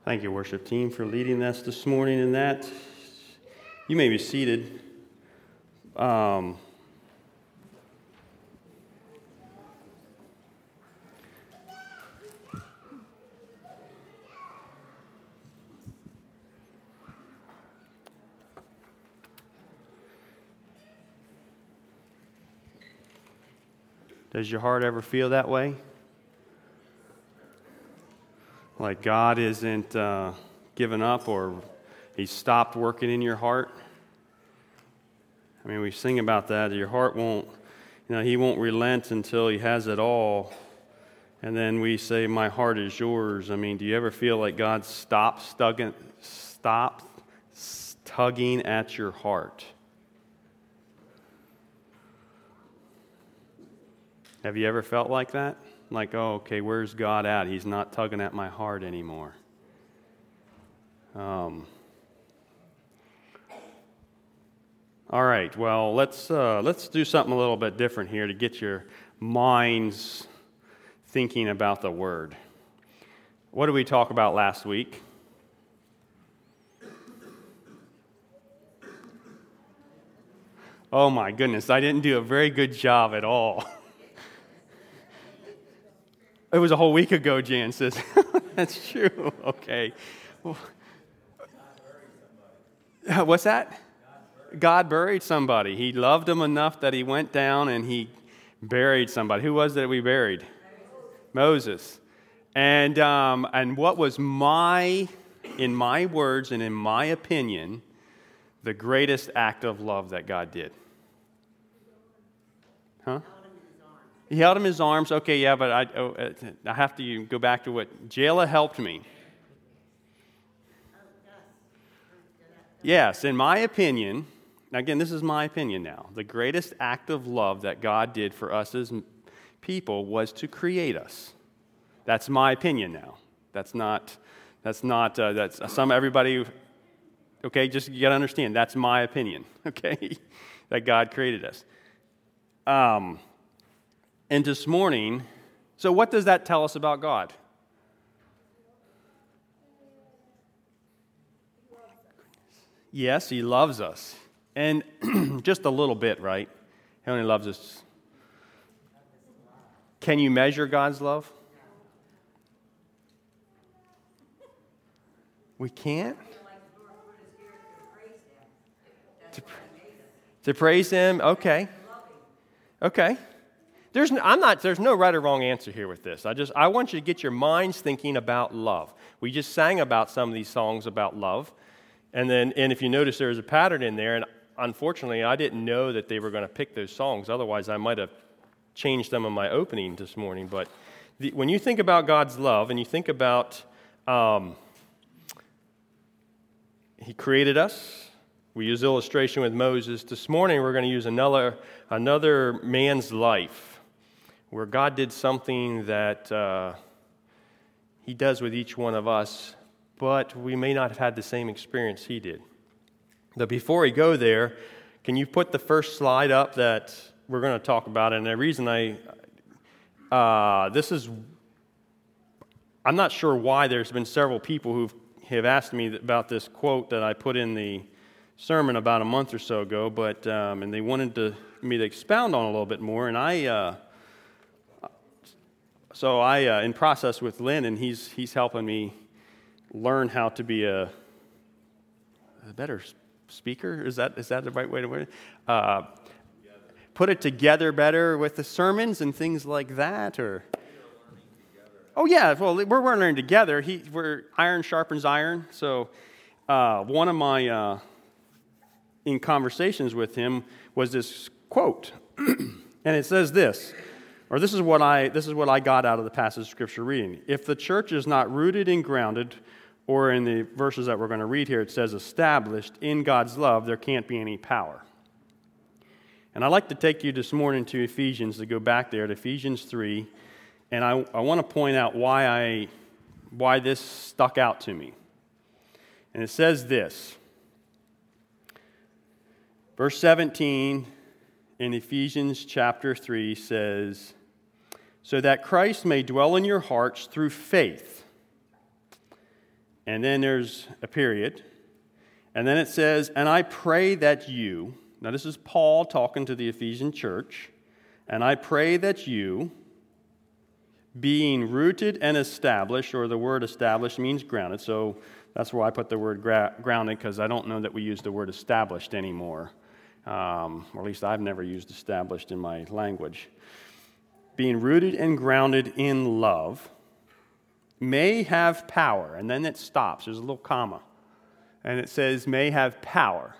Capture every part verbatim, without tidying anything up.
Thank you, worship team, for leading us this morning in that. You may be seated. Um, does your heart ever feel that way? Like God isn't uh, given up or He stopped working in your heart? I mean, we sing about that. Your heart won't, you know, He won't relent until He has it all. And then we say, my heart is yours. I mean, do you ever feel like God stops tugging, stops tugging at your heart? Have you ever felt like that? Like, oh, okay, where's God at? He's not tugging at my heart anymore. Um, all right, well, let's uh, let's do something a little bit different here to get your minds thinking about the Word. What did we talk about last week? Oh my goodness, I didn't do a very good job at all. It was a whole week ago, Jan says. That's true. Okay. What's that? God buried somebody. He loved them enough that He went down and He buried somebody. Who was it we buried? Moses. And um, and what was my, in my words and in my opinion, the greatest act of love that God did? Huh? He held him in his arms. Okay, yeah, but I, oh, I have to go back to what Jayla helped me. Yes, in my opinion, again, this is my opinion now, the greatest act of love that God did for us as people was to create us. That's my opinion now. That's not, that's not, uh, that's some, everybody, okay, just you got to understand, that's my opinion, okay, that God created us. Um... And this morning, so what does that tell us about God? Yes, He loves us. And just a little bit, right? He only loves us. Can you measure God's love? We can't? To, to praise Him? Okay. Okay. There's, I'm not, there's no right or wrong answer here with this. I just I want you to get your minds thinking about love. We just sang about some of these songs about love. And then and if you notice there's a pattern in there, and unfortunately I didn't know that they were going to pick those songs. Otherwise I might have changed them in my opening this morning. But the, when you think about God's love and you think about um, He created us, we use illustration with Moses. This morning we're going to use another another man's life, where God did something that uh, He does with each one of us, but we may not have had the same experience He did. But before we go there, can you put the first slide up that we're going to talk about? And the reason I, uh, this is, I'm not sure why there's been several people who have asked me about this quote that I put in the sermon about a month or so ago, but um, and they wanted to, me to expound on it a little bit more, and I... Uh, So I, uh, in process with Lynn, and he's he's helping me learn how to be a, a better speaker. Is that is that the right way to word it? Uh, put it together better with the sermons and things like that, or. Oh yeah, well we're learning together. He we're iron sharpens iron. So uh, one of my uh, in conversations with him was this quote, and it says this. Or this is what I this is what I got out of the passage of Scripture reading. If the church is not rooted and grounded, or in the verses that we're going to read here, it says established in God's love, there can't be any power. And I'd like to take you this morning to Ephesians, to go back there to Ephesians three, and I, I want to point out why I why this stuck out to me. And it says this, verse seventeen in Ephesians chapter three says, so that Christ may dwell in your hearts through faith. and then there's a period, and then it says, and I pray that you, now this is Paul talking to the Ephesian church, and I pray that you, being rooted and established, or the word established means grounded, so that's where I put the word gra- grounded, because I don't know that we use the word established anymore. Um, or at least I've never used established in my language. Being rooted and grounded in love may have power. And then it stops. There's a little comma. And it says may have power.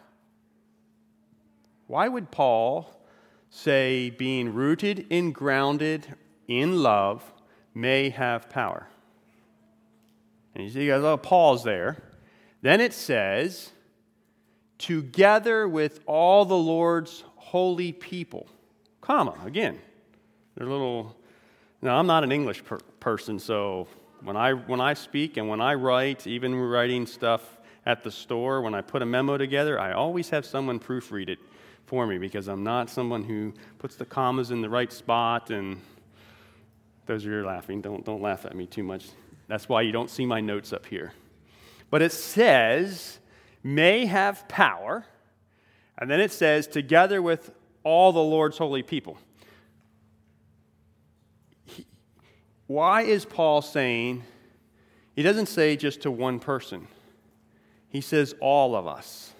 Why would Paul say being rooted and grounded in love may have power? And you see, you got a little pause there. Then it says, together with all the Lord's holy people, comma, again. They're a little, now I'm not an English per- person, so when I when I speak and when I write, even writing stuff at the store, when I put a memo together, I always have someone proofread it for me, because I'm not someone who puts the commas in the right spot. And those of you who are laughing, don't, don't laugh at me too much. That's why you don't see my notes up here. But it says, may have power, and then it says, together with all the Lord's holy people. He, why is Paul saying, he doesn't say just to one person. He says all of us.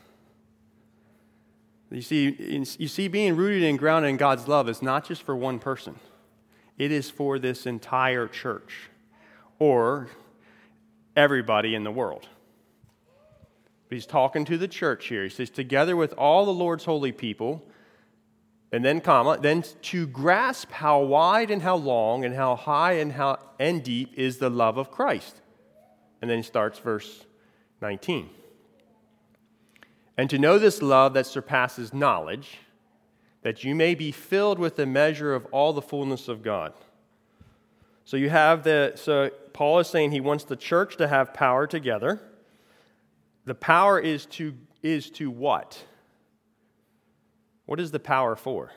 You see, you see, being rooted and grounded in God's love is not just for one person. It is for this entire church, or everybody in the world. He's talking to the church here. He says, together with all the Lord's holy people, and then comma, then to grasp how wide and how long and how high and how and deep is the love of Christ. And then he starts verse nineteen. And to know this love that surpasses knowledge, that you may be filled with the measure of all the fullness of God. So you have the, so Paul is saying he wants the church to have power together. The power is to, is to what? What is the power for?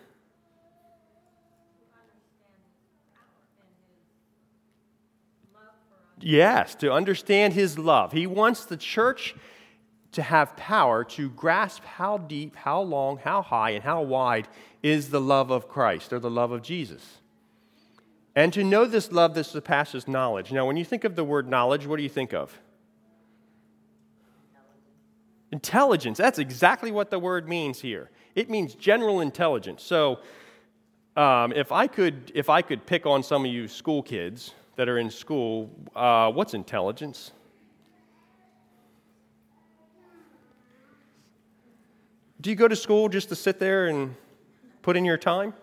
Yes, to understand his love. He wants the church to have power to grasp how deep, how long, how high, and how wide is the love of Christ, or the love of Jesus. And to know this love that surpasses knowledge. Now, when you think of the word knowledge, what do you think of? Intelligence. That's exactly what the word means here. It means general intelligence. So, um, if I could, if I could pick on some of you school kids that are in school, uh, what's intelligence? Do you go to school just to sit there and put in your time?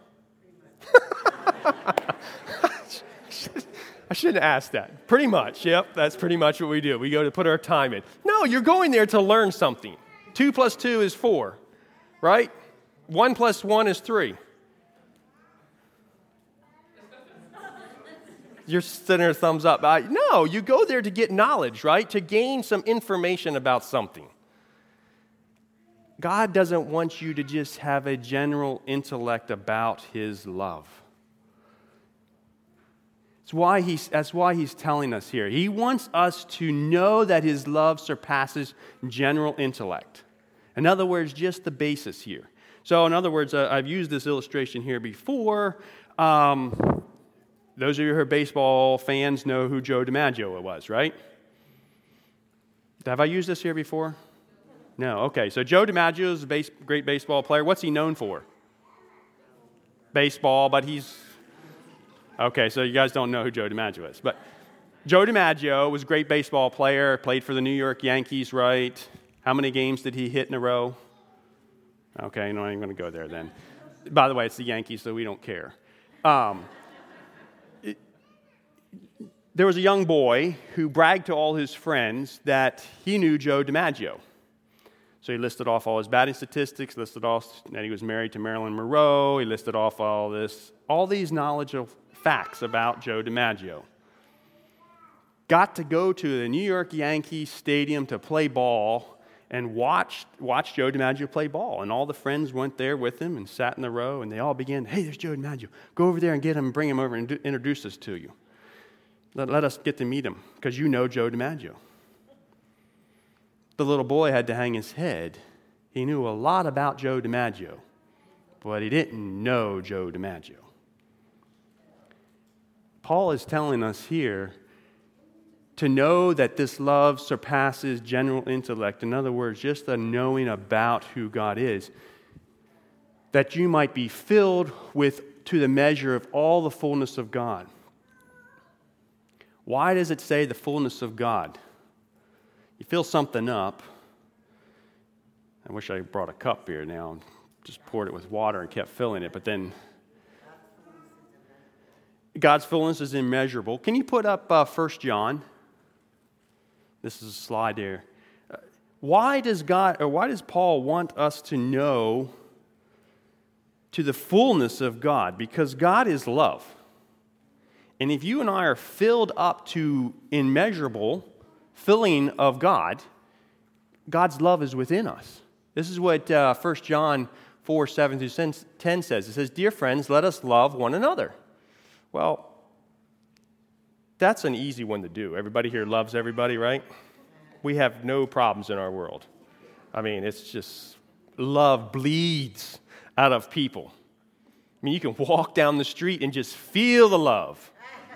I shouldn't ask that. Pretty much, yep, that's pretty much what we do. We go to put our time in. No, you're going there to learn something. Two plus two is four, right? One plus one is three. You're sitting there, thumbs up. I, no, you go there to get knowledge, right? To gain some information about something. God doesn't want you to just have a general intellect about his love. That's why he's, that's why he's telling us here. He wants us to know that his love surpasses general intellect. In other words, just the basis here. So in other words, uh, I've used this illustration here before. Um, those of you who are baseball fans know who Joe DiMaggio was, right? Have I used this here before? No, okay. So Joe DiMaggio is a base, great baseball player. What's he known for? Baseball, but he's... Okay, so you guys don't know who Joe DiMaggio is. But Joe DiMaggio was a great baseball player, played for the New York Yankees, right? How many games did he hit in a row? Okay, no, I ain't going to go there then. By the way, it's the Yankees, so we don't care. Um, it, there was a young boy who bragged to all his friends that he knew Joe DiMaggio. So he listed off all his batting statistics, listed off that he was married to Marilyn Monroe, he listed off all this, all these knowledge of facts about Joe DiMaggio. Got to go to the New York Yankees stadium to play ball and watch, watch Joe DiMaggio play ball. And all the friends went there with him and sat in the row, and they all began, hey, there's Joe DiMaggio. Go over there and get him and bring him over and do, introduce us to you. Let, let us get to meet him, because you know Joe DiMaggio. the little boy had to hang his head. He knew a lot about Joe DiMaggio, but he didn't know Joe DiMaggio. Paul is telling us here to know that this love surpasses general intellect. In other words, just the knowing about who God is, that you might be filled with to the measure of all the fullness of God. Why does it say the fullness of God? You fill something up. I wish I brought a cup here now and just poured it with water and kept filling it, but then God's fullness is immeasurable. Can you put up uh, First John? This is a slide there. Uh, why does God, or why does Paul want us to know to the fullness of God? Because God is love. And if you and I are filled up to immeasurable filling of God, God's love is within us. This is what uh, First John four, seven through ten says. It says, "Dear friends, let us love one another." Well, that's an easy one to do. Everybody here loves everybody, right? We have no problems in our world. I mean, it's just love bleeds out of people. I mean, you can walk down the street and just feel the love.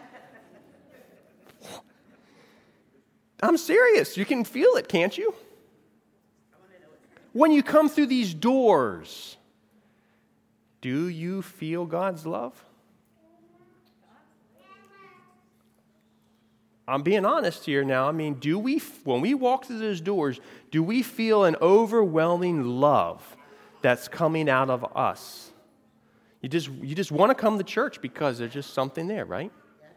I'm serious. You can feel it, can't you? When you come through these doors, do you feel God's love? I'm being honest here now. I mean, do we, when we walk through those doors, do we feel an overwhelming love that's coming out of us? You just, you just want to come to church because there's just something there, right?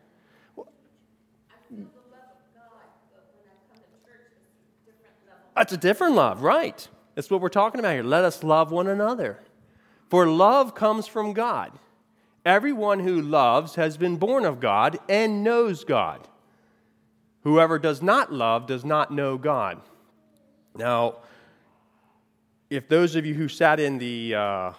That's a different love, right? That's what we're talking about here. Let us love one another. For love comes from God. Everyone who loves has been born of God and knows God. Whoever does not love does not know God. Now, if those of you who sat in the uh,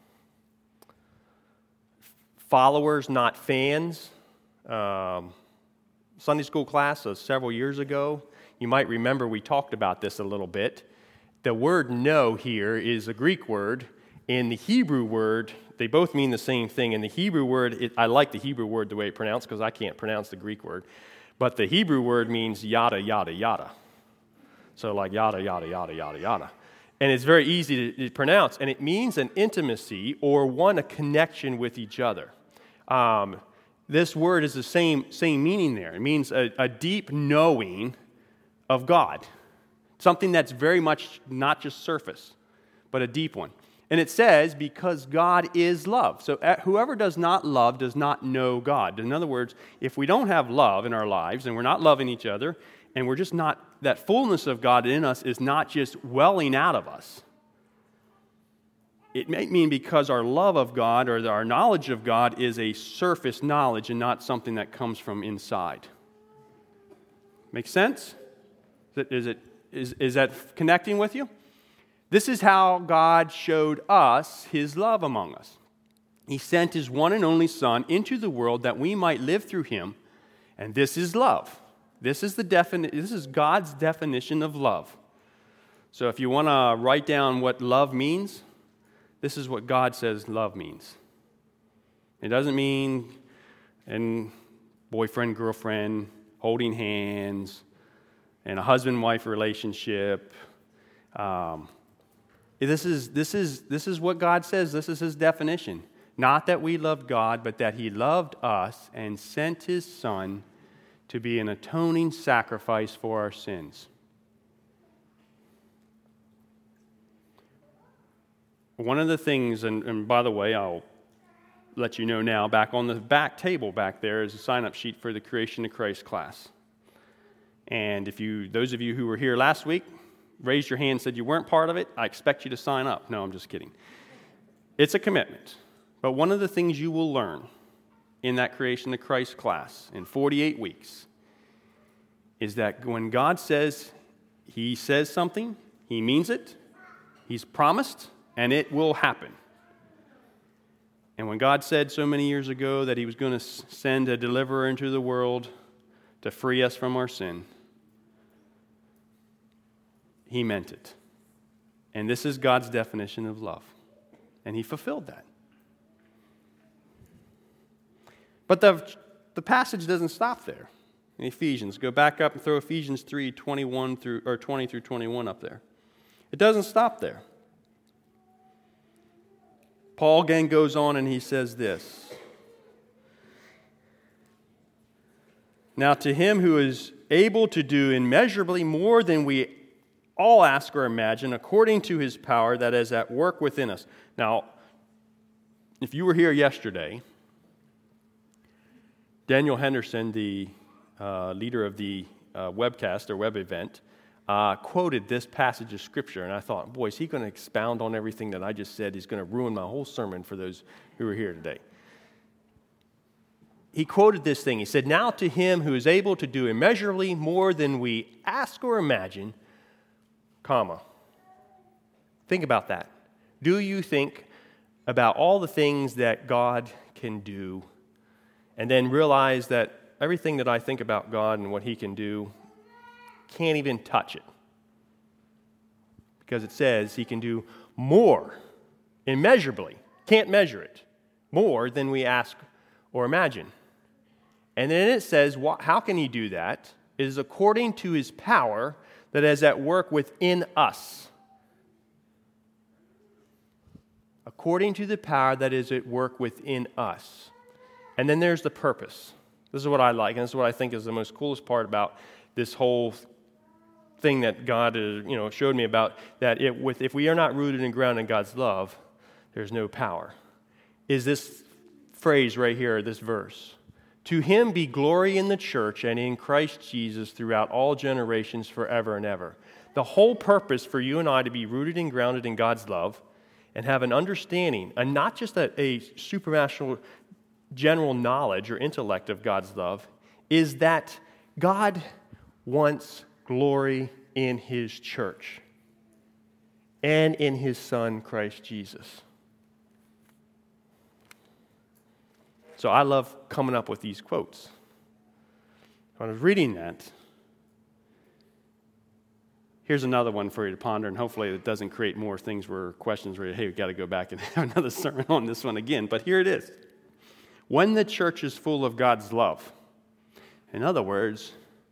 followers, not fans, um, Sunday school class uh, several years ago, you might remember we talked about this a little bit. The word know here is a Greek word. In the Hebrew word, they both mean the same thing. In the Hebrew word, it, I like the Hebrew word the way it's pronounced because I can't pronounce the Greek word. But the Hebrew word means yada, yada, yada. So like yada, yada, yada, yada, yada. And it's very easy to, to pronounce. And it means an intimacy or one, a connection with each other. Um, this word is the same, same meaning there. It means a, a deep knowing of God. Something that's very much not just surface, but a deep one. And it says, because God is love. So whoever does not love does not know God. In other words, if we don't have love in our lives and we're not loving each other and we're just not, that fullness of God in us is not just welling out of us. It may mean because our love of God or our knowledge of God is a surface knowledge and not something that comes from inside. Make sense? Is it, is, it, is, is that connecting with you? This is how God showed us His love among us. He sent His one and only Son into the world that we might live through Him, and this is love. This is the defini- This is God's definition of love. So if you want to write down what love means, this is what God says love means. It doesn't mean and boyfriend, girlfriend, holding hands, and a husband-wife relationship. Um, This is, this is, this is what God says. This is His definition. Not that we loved God, but that He loved us and sent His Son to be an atoning sacrifice for our sins. One of the things, and, and by the way, I'll let you know now, back on the back table back there is a sign-up sheet for the Creation to Christ class. And if you, those of you who were here last week, raised your hand and said you weren't part of it, I expect you to sign up. No, I'm just kidding. It's a commitment. But one of the things you will learn in that Creation to Christ class in forty-eight weeks is that when God says He says something, He means it, He's promised, and it will happen. And when God said so many years ago that He was going to send a deliverer into the world to free us from our sin, he meant it. And this is God's definition of love. And he fulfilled that. But the, the passage doesn't stop there. In Ephesians, go back up and throw Ephesians three, twenty-one through, or twenty through twenty-one up there. It doesn't stop there. Paul again goes on and he says this. Now to him who is able to do immeasurably more than we all ask or imagine, according to his power that is at work within us. Now, if you were here yesterday, Daniel Henderson, the uh, leader of the uh, webcast or web event, uh, quoted this passage of Scripture, and I thought, boy, is he going to expound on everything that I just said? He's going to ruin my whole sermon for those who were here today. He quoted this thing. He said, now to him who is able to do immeasurably more than we ask or imagine, comma. Think about that. Do you think about all the things that God can do, and then realize that everything that I think about God and what he can do can't even touch it? Because it says he can do more, immeasurably, can't measure it, more than we ask or imagine. And then it says, how can he do that? It is according to his power that is at work within us. According to the power that is at work within us. And then there's the purpose. This is what I like, and this is what I think is the most coolest part about this whole thing that God is, you know, showed me about, that it, with, if we are not rooted and grounded in God's love, there's no power. Is this phrase right here, this verse. To him be glory in the church and in Christ Jesus throughout all generations forever and ever. The whole purpose for you and I to be rooted and grounded in God's love and have an understanding, and not just a, a supernatural general knowledge or intellect of God's love, is that God wants glory in his church and in his Son, Christ Jesus. So I love coming up with these quotes. When I was reading that, here's another one for you to ponder, and hopefully it doesn't create more things where questions where, hey, we've got to go back and have another sermon on this one again. But here it is. When the church is full of God's love, in other words,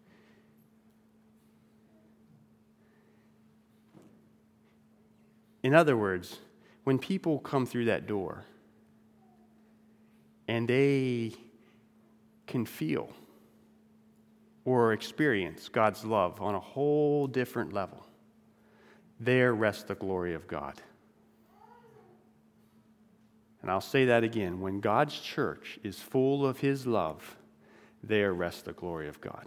in other words, when people come through that door and they can feel or experience God's love on a whole different level, there rests the glory of God. And I'll say that again. When God's church is full of his love, there rests the glory of God.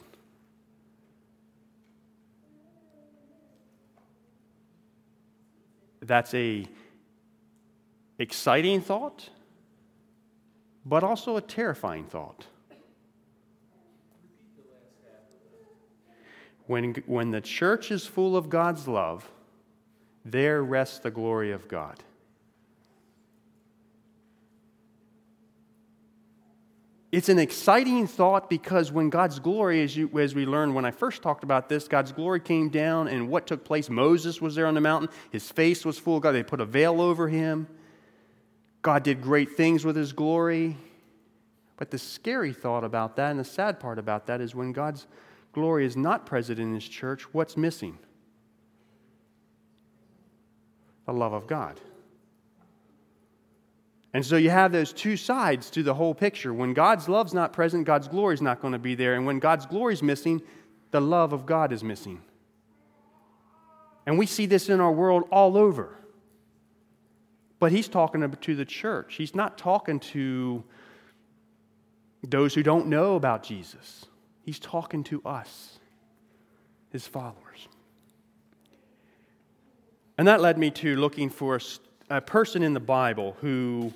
That's a exciting thought, but also a terrifying thought. When, when the church is full of God's love, there rests the glory of God. It's an exciting thought because when God's glory, as, you, as we learned when I first talked about this, God's glory came down, and what took place? Moses was there on the mountain. His face was full of God. They put a veil over him. God did great things with his glory. But the scary thought about that and the sad part about that is when God's glory is not present in his church, what's missing? The love of God. And so you have those two sides to the whole picture. When God's love's not present, God's glory is not going to be there. And when God's glory is missing, the love of God is missing. And we see this in our world all over. But he's talking to the church. He's not talking to those who don't know about Jesus. He's talking to us, his followers. And that led me to looking for a, a person in the Bible who,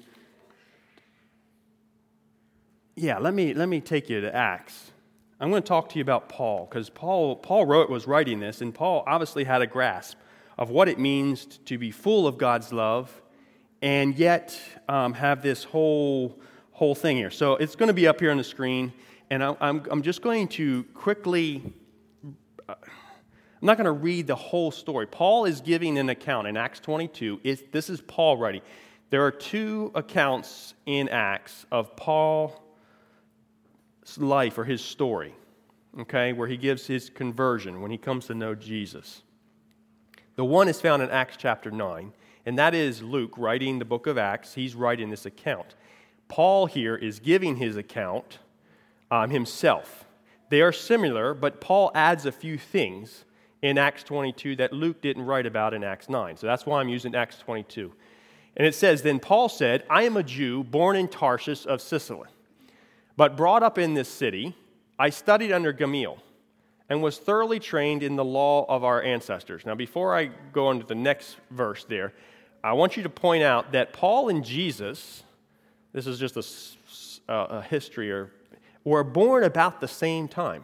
yeah, let me let me take you to Acts. I'm going to talk to you about Paul, because Paul Paul wrote was writing this, and Paul obviously had a grasp of what it means to be full of God's love, and yet um, have this whole whole thing here. So it's going to be up here on the screen, and I'm I'm just going to quickly. Uh, I'm not going to read the whole story. Paul is giving an account in Acts twenty-two. It's, this is Paul writing. There are two accounts in Acts of Paul's life or his story, okay, where he gives his conversion when he comes to know Jesus. The one is found in Acts chapter nine, and that is Luke writing the book of Acts. He's writing this account. Paul here is giving his account um, himself. They are similar, but Paul adds a few things in Acts twenty-two that Luke didn't write about in Acts nine. So that's why I'm using Acts twenty-two. And it says, "Then Paul said, I am a Jew born in Tarshish of Sicily, but brought up in this city. I studied under Gamaliel and was thoroughly trained in the law of our ancestors." Now, before I go on to the next verse there, I want you to point out that Paul and Jesus, this is just a, a history, or, were born about the same time.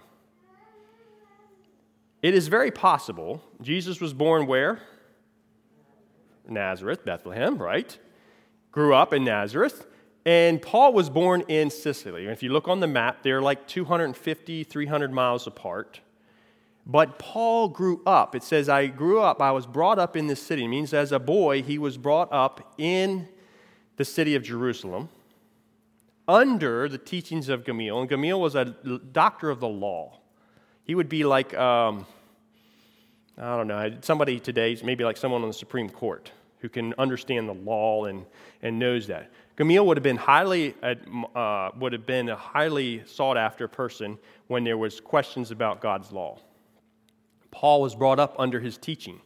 It is very possible Jesus was born where? Nazareth, Bethlehem, right? Grew up in Nazareth. And Paul was born in Sicily. And if you look on the map, they're like two hundred fifty, three hundred miles apart. But Paul grew up. It says, I grew up, I was brought up in this city. It means as a boy, he was brought up in the city of Jerusalem under the teachings of Gamaliel. And Gamaliel was a doctor of the law. He would be like, um, I don't know, somebody today, maybe like someone on the Supreme Court who can understand the law and, and knows that. Gamaliel would have been highly uh, would have been a highly sought after person when there was questions about God's law. Paul was brought up under his teaching,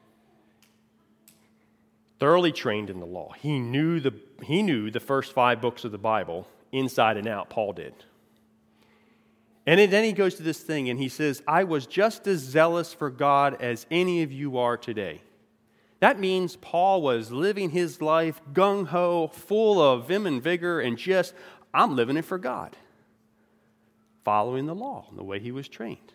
thoroughly trained in the law. He knew the he knew the first five books of the Bible inside and out. Paul did. And then he goes to this thing and he says, I was just as zealous for God as any of you are today. That means Paul was living his life gung-ho, full of vim and vigor, and just, I'm living it for God. Following the law, the way he was trained.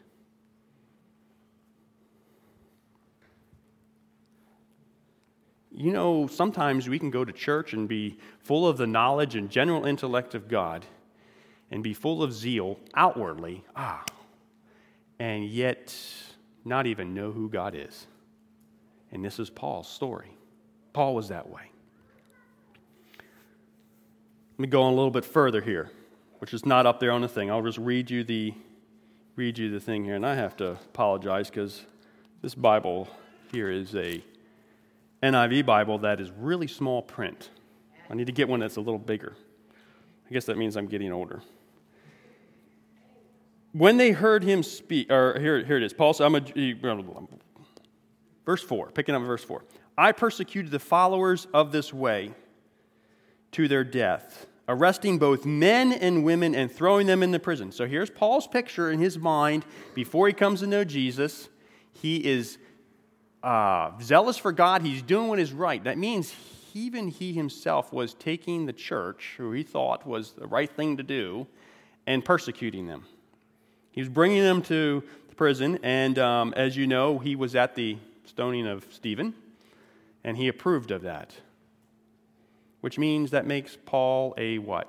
You know, sometimes we can go to church and be full of the knowledge and general intellect of God, and be full of zeal outwardly, ah, and yet not even know who God is. And this is Paul's story. Paul was that way. Let me go on a little bit further here, which is not up there on the thing. I'll just read you the read you the thing here, and I have to apologize because this Bible here is a N I V Bible that is really small print. I need to get one that's a little bigger. I guess that means I'm getting older. When they heard him speak, or here, here it is. Paul said, I'm a, verse four, picking up verse four. I persecuted the followers of this way to their death, arresting both men and women and throwing them into prison. So here's Paul's picture in his mind before he comes to know Jesus. He is uh, zealous for God. He's doing what is right. That means even he himself was taking the church, who he thought was the right thing to do, and persecuting them. He was bringing them to prison, and um, as you know, he was at the stoning of Stephen, and he approved of that. Which means that makes Paul a what?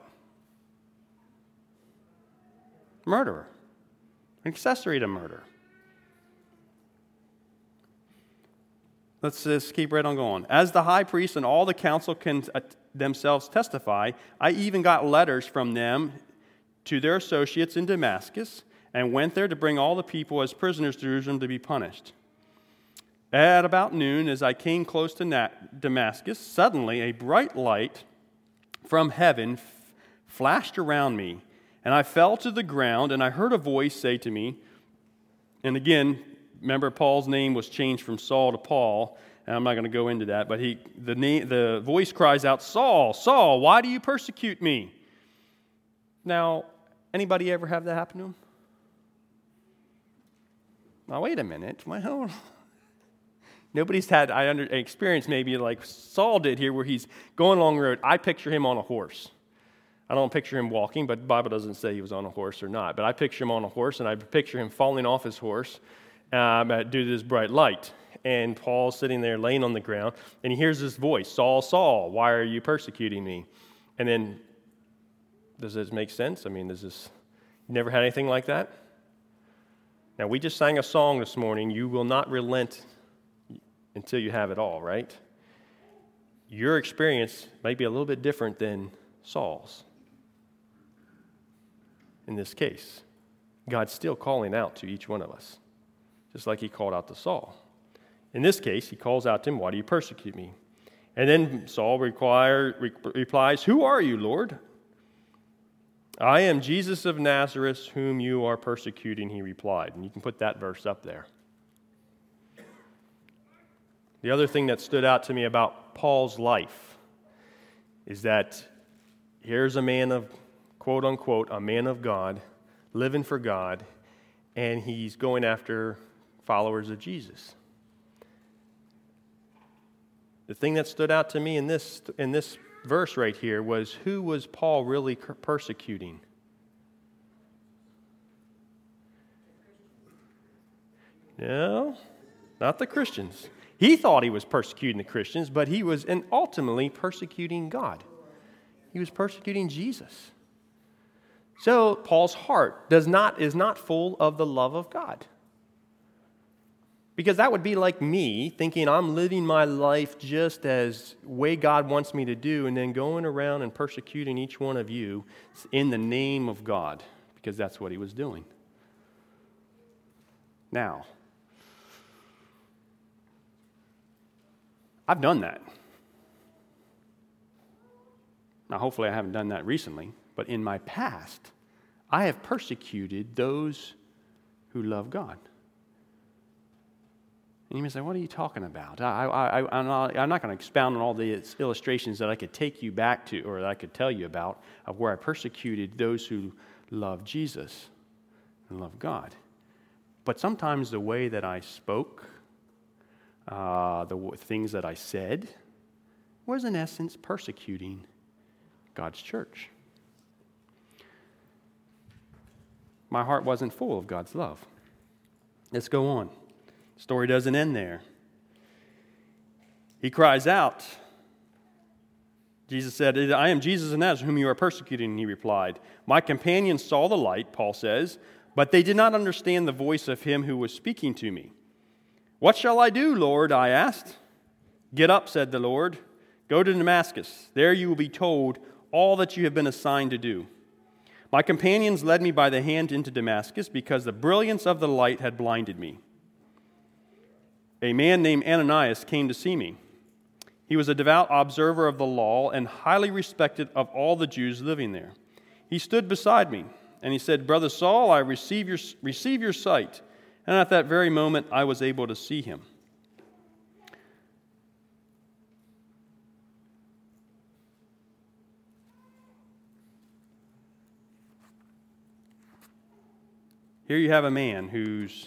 Murderer. An accessory to murder. Let's just keep right on going. As the high priest and all the council can uh, themselves testify, I even got letters from them to their associates in Damascus, and went there to bring all the people as prisoners to Jerusalem to be punished. At about noon, as I came close to Damascus, suddenly a bright light from heaven f- flashed around me, and I fell to the ground, and I heard a voice say to me, and again, remember Paul's name was changed from Saul to Paul, and I'm not going to go into that, but he the name, the voice cries out, Saul, Saul, why do you persecute me? Now, anybody ever have that happen to him? Now, wait a minute. Well, nobody's had, I under, experience maybe like Saul did here, where he's going along the road. I picture him on a horse. I don't picture him walking, but the Bible doesn't say he was on a horse or not. But I picture him on a horse, and I picture him falling off his horse um, due to this bright light. And Paul's sitting there laying on the ground, and he hears this voice, Saul, Saul, why are you persecuting me? And then, does this make sense? I mean, does this, you never had anything like that? Now, we just sang a song this morning, you will not relent until you have it all, right? Your experience may be a little bit different than Saul's. In this case, God's still calling out to each one of us, just like he called out to Saul. In this case, he calls out to him, why do you persecute me? And then Saul require, re- replies, who are you, Lord? I am Jesus of Nazareth, whom you are persecuting, he replied. And you can put that verse up there. The other thing that stood out to me about Paul's life is that here's a man of, quote unquote, a man of God, living for God, and he's going after followers of Jesus. The thing that stood out to me in this in this verse right here was, who was Paul really persecuting? No, not the Christians. He thought he was persecuting the Christians, but he was and ultimately persecuting God. He was persecuting Jesus. So Paul's heart does not is not full of the love of God. Because that would be like me thinking I'm living my life just as way God wants me to do, and then going around and persecuting each one of you in the name of God, because that's what he was doing. Now, I've done that. Now, hopefully I haven't done that recently, but in my past, I have persecuted those who love God. And you may say, what are you talking about? I, I, I'm not, I'm not going to expound on all the illustrations that I could take you back to, or that I could tell you about, of where I persecuted those who love Jesus and love God. But sometimes the way that I spoke, uh, the w- things that I said, was in essence persecuting God's church. My heart wasn't full of God's love. Let's go on. The story doesn't end there. He cries out. Jesus said, I am Jesus of Nazareth, whom you are persecuting. And he replied, my companions saw the light, Paul says, but they did not understand the voice of him who was speaking to me. What shall I do, Lord? I asked. Get up, said the Lord. Go to Damascus. There you will be told all that you have been assigned to do. My companions led me by the hand into Damascus because the brilliance of the light had blinded me. A man named Ananias came to see me. He was a devout observer of the law and highly respected of all the Jews living there. He stood beside me, and he said, Brother Saul, I receive your, receive your sight. And at that very moment, I was able to see him. Here you have a man who's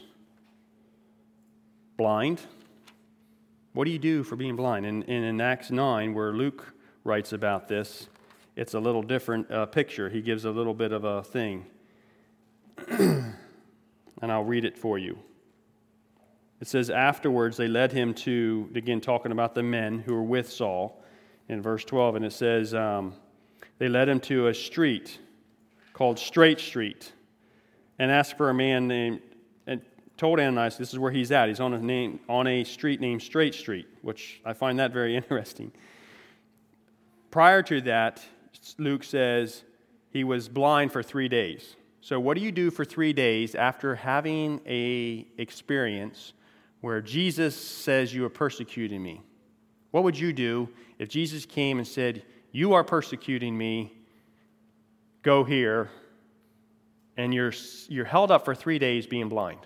blind. What do you do for being blind? And, and in Acts nine, where Luke writes about this, it's a little different uh, picture. He gives a little bit of a thing. And I'll read it for you. It says, afterwards they led him to, again talking about the men who were with Saul, in verse twelve, and it says, um, they led him to a street called Straight Street and asked for a man named, and told Ananias this is where he's at. He's on a name on a street named Straight Street, which I find that very interesting. Prior to that, Luke says he was blind for three days. So what do you do for three days after having a experience where Jesus says you are persecuting me? What would you do if Jesus came and said, you are persecuting me, go here, and you're you're held up for three days being blind?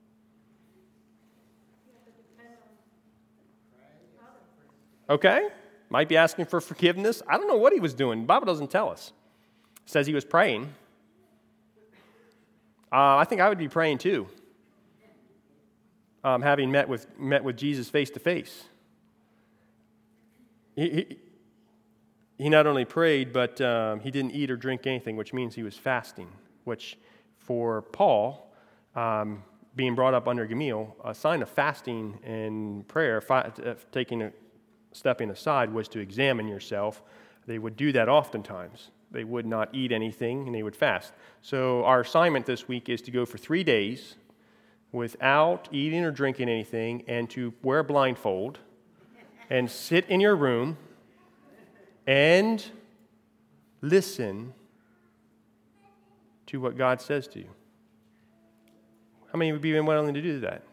Okay, might be asking for forgiveness. I don't know what he was doing. The Bible doesn't tell us. It says he was praying. Uh, I think I would be praying too, um, having met with met with Jesus face to face. He, he, he not only prayed, but um, he didn't eat or drink anything, which means he was fasting, which for Paul, um, being brought up under Gamaliel, a sign of fasting and prayer, fi- uh, taking a stepping aside, was to examine yourself. They would do that oftentimes. They would not eat anything, and they would fast. So our assignment this week is to go for three days without eating or drinking anything and to wear a blindfold and sit in your room and listen to what God says to you? How many would be willing to do that?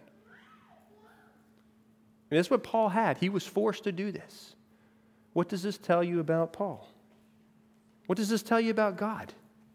And that's what Paul had. He was forced to do this. What does this tell you about Paul? What does this tell you about God?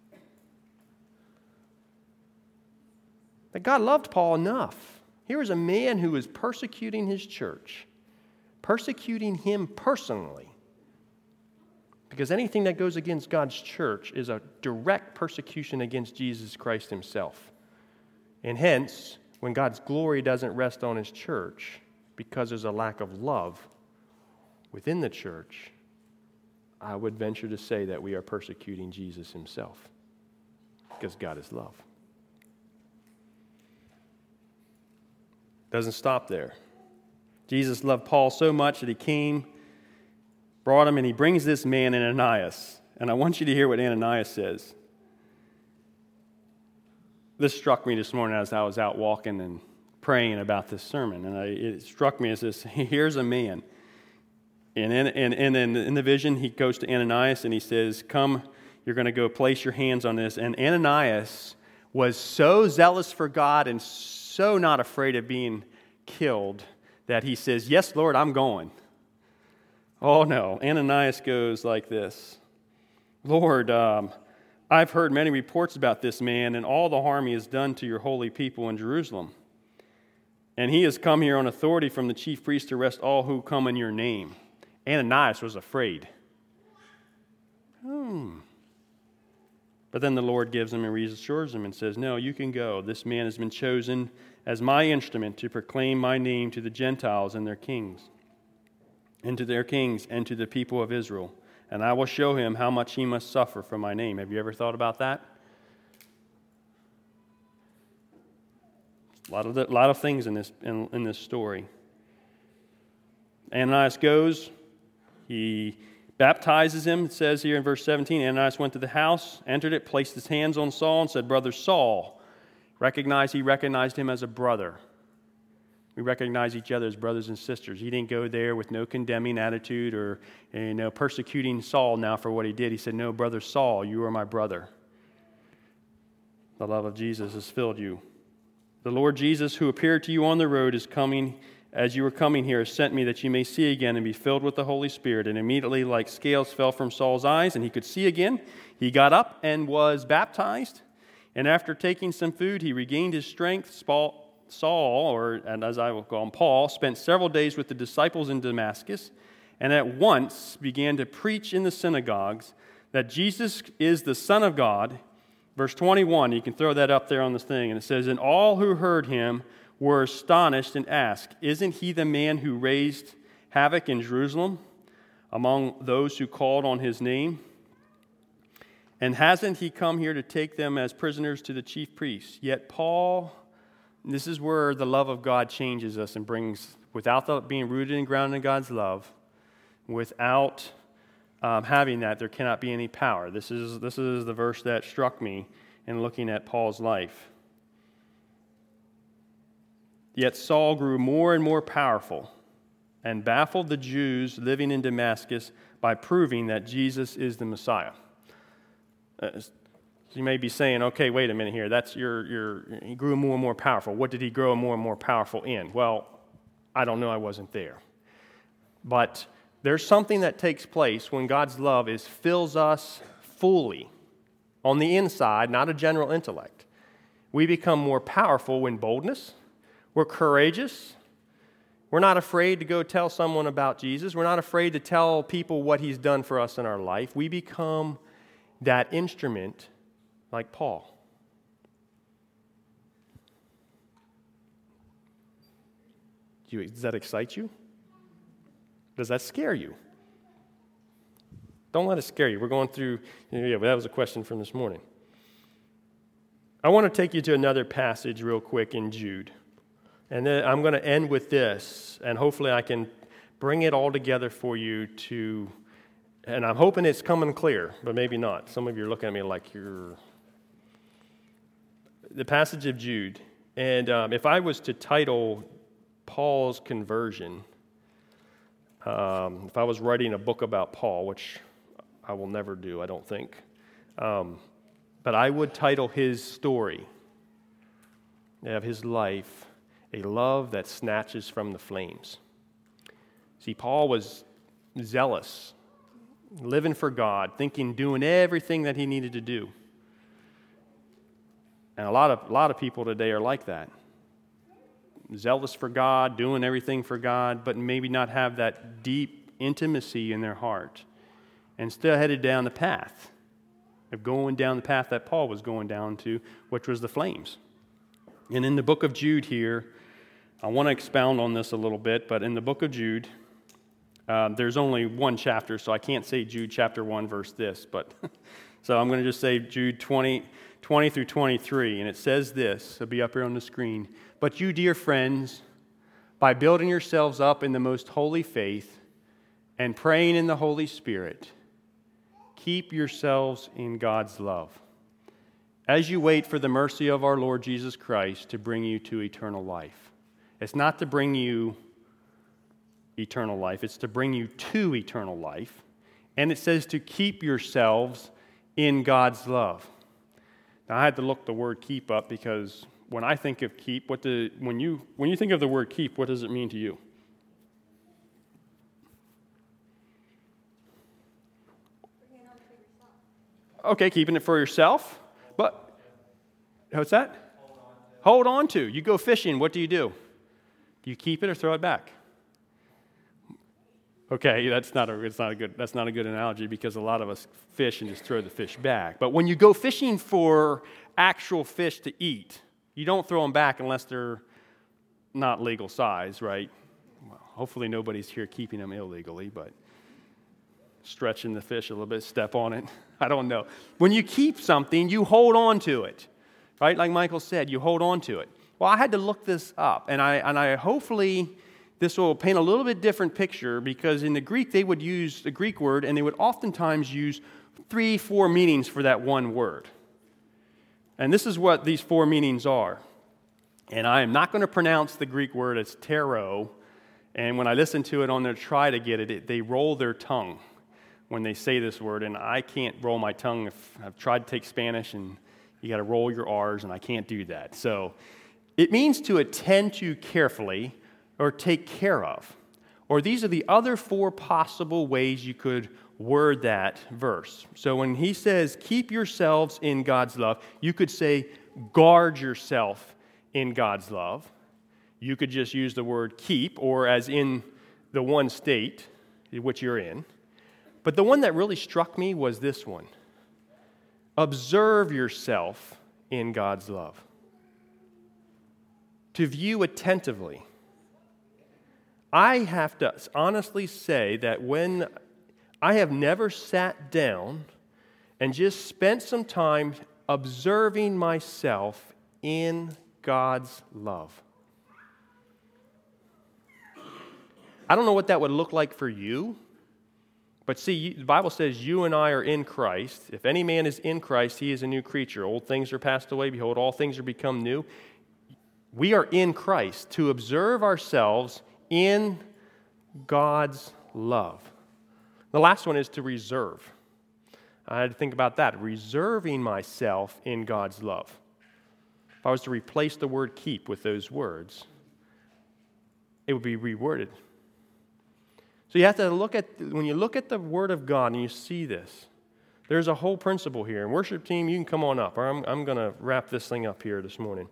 That God loved Paul enough. Here is a man who is persecuting his church, persecuting him personally. Because anything that goes against God's church is a direct persecution against Jesus Christ himself. And hence, when God's glory doesn't rest on his church, because there's a lack of love within the church, I would venture to say that we are persecuting Jesus himself, because God is love. Doesn't stop there. Jesus loved Paul so much that he came, brought him, and he brings this man, Ananias. And I want you to hear what Ananias says. This struck me this morning as I was out walking and praying about this sermon. And I, it struck me as this: here's a man. And in, and, and in, in the vision, he goes to Ananias and he says, come, you're going to go place your hands on this. And Ananias was so zealous for God and so not afraid of being killed that he says, yes, Lord, I'm going. Oh, no. Ananias goes like this: Lord, um, I've heard many reports about this man and all the harm he has done to your holy people in Jerusalem. And he has come here on authority from the chief priest to arrest all who come in your name. Ananias was afraid. Hmm. But then the Lord gives him and reassures him and says, no, you can go. This man has been chosen as my instrument to proclaim my name to the Gentiles and their kings, and to their kings and to the people of Israel. And I will show him how much he must suffer for my name. Have you ever thought about that? A lot of, the, lot of things in this, in, in this story. Ananias goes. He baptizes him. It says here in verse seventeen, Ananias went to the house, entered it, placed his hands on Saul, and said, Brother Saul. Recognize, he recognized him as a brother. We recognize each other as brothers and sisters. He didn't go there with no condemning attitude or, you know, persecuting Saul now for what he did. He said, no, Brother Saul, you are my brother. The love of Jesus has filled you. The Lord Jesus, who appeared to you on the road, is coming, as you were coming here, has sent me that you may see again and be filled with the Holy Spirit. And immediately, like scales fell from Saul's eyes, and he could see again. He got up and was baptized. And after taking some food, he regained his strength. Saul, or and as I will call him, Paul, spent several days with the disciples in Damascus, and at once began to preach in the synagogues that Jesus is the Son of God. Verse twenty-one, you can throw that up there on this thing, and it says, and all who heard him were astonished and asked, isn't he the man who raised havoc in Jerusalem among those who called on his name? And hasn't he come here to take them as prisoners to the chief priests? Yet Paul, this is where the love of God changes us and brings, without the, being rooted and grounded in God's love, without um, having that, there cannot be any power. This is, this is the verse that struck me in looking at Paul's life. Yet Saul grew more and more powerful and baffled the Jews living in Damascus by proving that Jesus is the Messiah. Uh, you may be saying, okay, wait a minute here. That's your, your, he grew more and more powerful. What did he grow more and more powerful in? Well, I don't know. I wasn't there. But there's something that takes place when God's love is fills us fully on the inside, not a general intellect. We become more powerful in boldness. We're courageous. We're not afraid to go tell someone about Jesus. We're not afraid to tell people what he's done for us in our life. We become that instrument like Paul. Do you, does that excite you? Does that scare you? Don't let it scare you. We're going through, yeah, that was a question from this morning. I want to take you to another passage real quick in Jude. And then I'm going to end with this, and hopefully I can bring it all together for you to, and I'm hoping it's coming clear, but maybe not. Some of you are looking at me like you're... The passage of Jude And um, if I was to title Paul's conversion, um, if I was writing a book about Paul, which I will never do, I don't think, um, but I would title his story of his life, A Love That Snatches from the Flames. See, Paul was zealous, living for God, thinking, doing everything that he needed to do. And a lot of a lot of people today are like that. Zealous for God, doing everything for God, but maybe not have that deep intimacy in their heart. And still headed down the path of going down the path that Paul was going down to, which was the flames. And in the book of Jude here, I want to expound on this a little bit, but in the book of Jude, um, there's only one chapter, so I can't say Jude chapter one, verse this, but so I'm going to just say Jude twenty, twenty through twenty-three, and it says this, it'll be up here on the screen. But you, dear friends, by building yourselves up in the most holy faith and praying in the Holy Spirit, keep yourselves in God's love, as you wait for the mercy of our Lord Jesus Christ to bring you to eternal life. It's not to bring you eternal life, it's to bring you to eternal life. And it says to keep yourselves in God's love. Now, I had to look the word keep up because when I think of keep, what the when you when you think of the word keep, what does it mean to you? Okay, keeping it for yourself. But what's that? Hold on to. Hold on to. You go fishing, what do you do? Do you keep it or throw it back? Okay, that's not a it's not a good that's not a good analogy because a lot of us fish and just throw the fish back. But when you go fishing for actual fish to eat, you don't throw them back unless they're not legal size, right? Well, hopefully nobody's here keeping them illegally, but stretching the fish a little bit, step on it. I don't know. When you keep something, you hold on to it, right? Like Michael said, you hold on to it. Well, I had to look this up, and I and I hopefully this will paint a little bit different picture because in the Greek they would use the Greek word, and they would oftentimes use three, four meanings for that one word. And this is what these four meanings are. And I am not going to pronounce the Greek word as tero. And when I listen to it on their try to get it, it, they roll their tongue when they say this word. And I can't roll my tongue. If I've tried to take Spanish, and you got to roll your R's, and I can't do that. So it means to attend to carefully or take care of. Or these are the other four possible ways you could word that verse. So when he says, keep yourselves in God's love, you could say, guard yourself in God's love. You could just use the word keep, or as in the one state which you're in. But the one that really struck me was this one. Observe yourself in God's love. To view attentively. I have to honestly say that when I have never sat down and just spent some time observing myself in God's love. I don't know what that would look like for you, but see, the Bible says you and I are in Christ. If any man is in Christ, he is a new creature. Old things are passed away. Behold, all things are become new. We are in Christ to observe ourselves in God's love. The last one is to reserve. I had to think about that, reserving myself in God's love. If I was to replace the word keep with those words, it would be reworded. So you have to look at, when you look at the Word of God and you see this, there's a whole principle here. And worship team, you can come on up, or I'm, I'm going to wrap this thing up here this morning.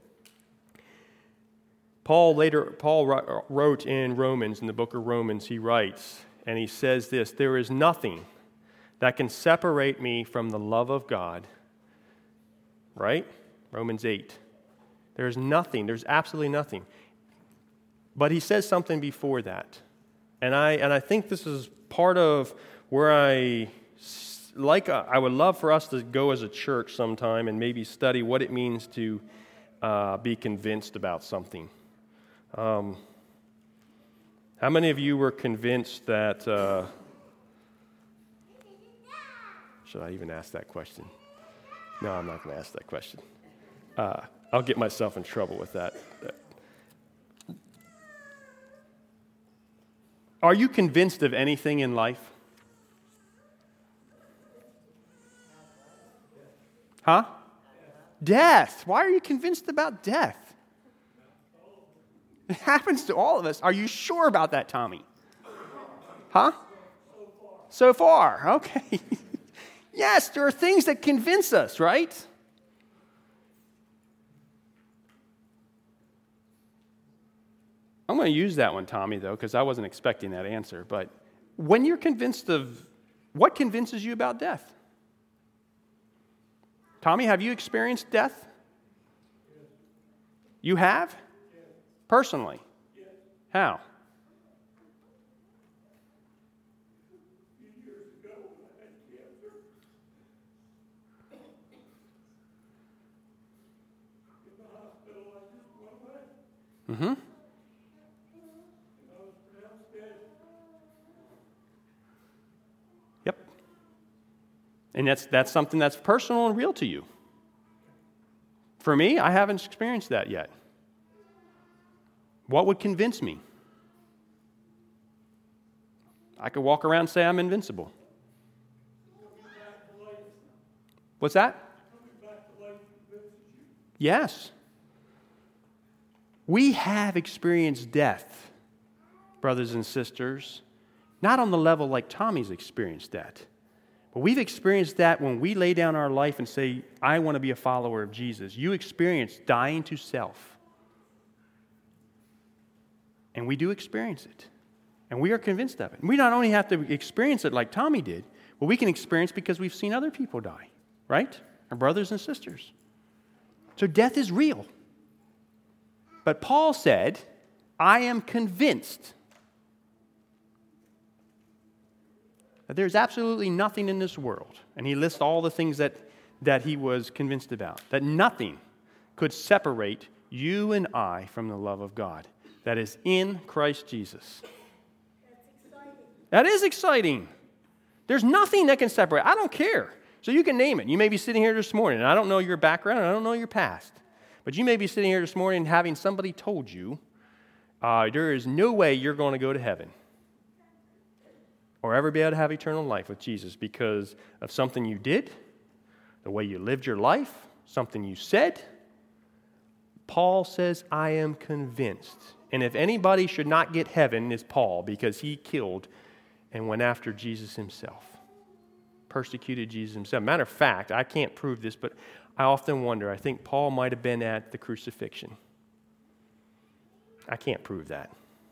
Paul later, Paul wrote in Romans, in the book of Romans, he writes, and he says this, there is nothing that can separate me from the love of God, right? Romans eight. There's nothing, there's absolutely nothing. But he says something before that. And I and I think this is part of where I like, I would love for us to go as a church sometime and maybe study what it means to uh, be convinced about something. Um, how many of you were convinced that, uh, should I even ask that question? No, I'm not going to ask that question. Uh, I'll get myself in trouble with that. Are you convinced of anything in life? Huh? Death. Why are you convinced about death? It happens to all of us. Are you sure about that, Tommy? Huh? So far. Okay. Yes, there are things that convince us, right? I'm going to use that one, Tommy, though, because I wasn't expecting that answer. But when you're convinced of, what convinces you about death? Tommy, have you experienced death? You have? Personally? How? Mm-hmm. Yep. And that's that's something that's personal and real to you. For me, I haven't experienced that yet. What would convince me? I could walk around and say I'm invincible. What's that? Yes. We have experienced death, brothers and sisters, not on the level like Tommy's experienced that. But we've experienced that when we lay down our life and say, I want to be a follower of Jesus. You experience dying to self. And we do experience it. And we are convinced of it. And we not only have to experience it like Tommy did, but we can experience it because we've seen other people die, right? Our brothers and sisters. So death is real. But Paul said, I am convinced that there's absolutely nothing in this world, and he lists all the things that, that he was convinced about, that nothing could separate you and I from the love of God that is in Christ Jesus. That's exciting. That is exciting. There's nothing that can separate. I don't care. So you can name it. You may be sitting here this morning, and I don't know your background, and I don't know your past. But you may be sitting here this morning having somebody told you, uh, there is no way you're going to go to heaven or ever be able to have eternal life with Jesus because of something you did, the way you lived your life, something you said. Paul says, I am convinced. And if anybody should not get heaven, it's Paul, because he killed and went after Jesus himself. Persecuted Jesus himself. Matter of fact, I can't prove this, but I often wonder, I think Paul might have been at the crucifixion. I can't prove that.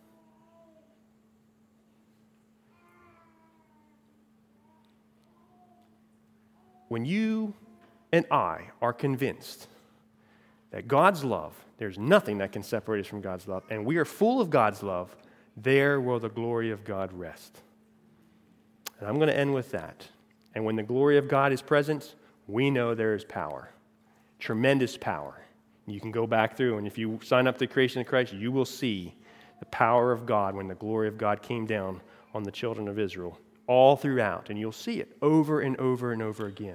When you and I are convinced that God's love, there's nothing that can separate us from God's love, and we are full of God's love, there will the glory of God rest. And I'm going to end with that. And when the glory of God is present, we know there is power, tremendous power. You can go back through, and if you sign up to the creation of Christ, you will see the power of God when the glory of God came down on the children of Israel, all throughout, and you'll see it over and over and over again.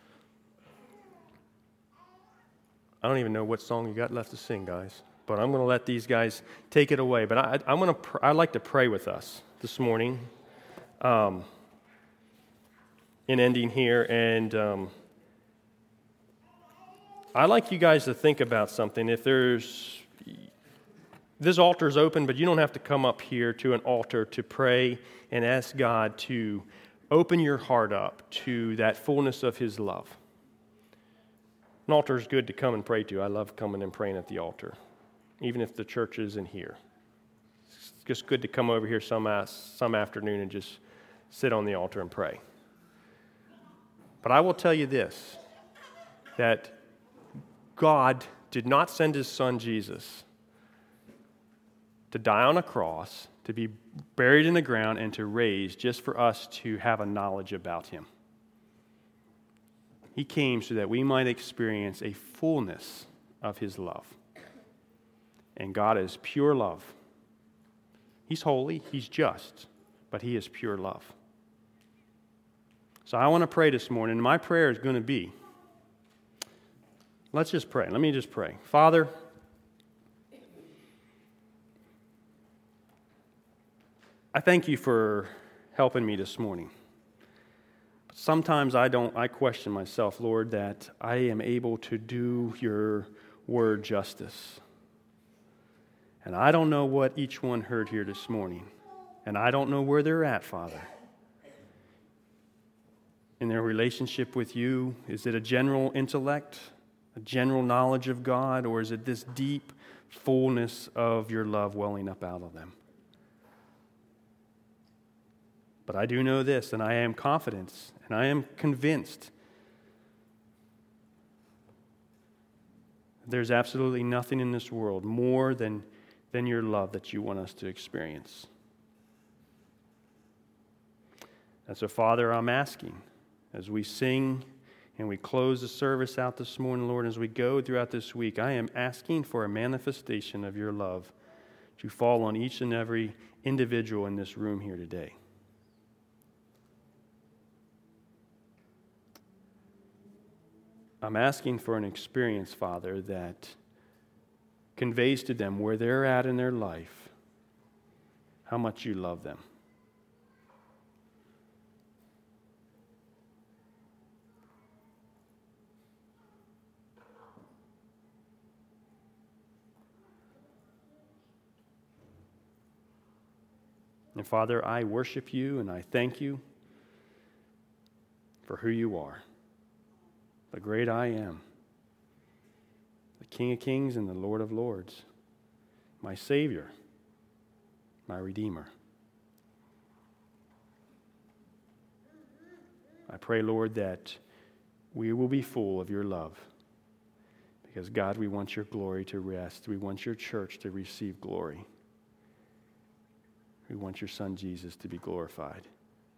I don't even know what song you got left to sing, guys, but I'm going to let these guys take it away. But I, I'm going to. Pr- I'd like to pray with us this morning. Um, in ending here, and um, I'd like you guys to think about something. If there's, this altar is open, but you don't have to come up here to an altar to pray and ask God to open your heart up to that fullness of His love. An altar is good to come and pray to. I love coming and praying at the altar, even if the church isn't here. It's just good to come over here some, some afternoon and just sit on the altar and pray. But I will tell you this, that God did not send His Son Jesus to die on a cross, to be buried in the ground, and to raise just for us to have a knowledge about Him. He came so that we might experience a fullness of His love. And God is pure love. He's holy, He's just, but He is pure love. So I want to pray this morning, and my prayer is going to be, Let's just pray. Let me just pray. Father, I thank you for helping me this morning. Sometimes I don't, I question myself, Lord, that I am able to do your word justice. And I don't know what each one heard here this morning. And I don't know where they're at, Father. In their relationship with you, is it a general intellect, a general knowledge of God, or is it this deep fullness of your love welling up out of them? But I do know this, and I am confident, and I am convinced there's absolutely nothing in this world more than, than your love that you want us to experience. And so, Father, I'm asking, as we sing and we close the service out this morning, Lord, as we go throughout this week, I am asking for a manifestation of your love to fall on each and every individual in this room here today. I'm asking for an experience, Father, that conveys to them where they're at in their life how much you love them. And Father, I worship you and I thank you for who you are. The great I am, the King of Kings and the Lord of Lords, my Savior, my Redeemer. I pray, Lord, that we will be full of your love because, God, we want your glory to rest. We want your church to receive glory. We want your Son, Jesus, to be glorified.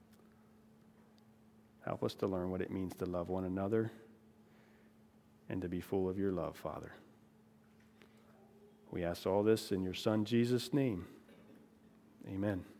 Help us to learn what it means to love one another and to be full of your love, Father. We ask all this in your Son, Jesus' name. Amen.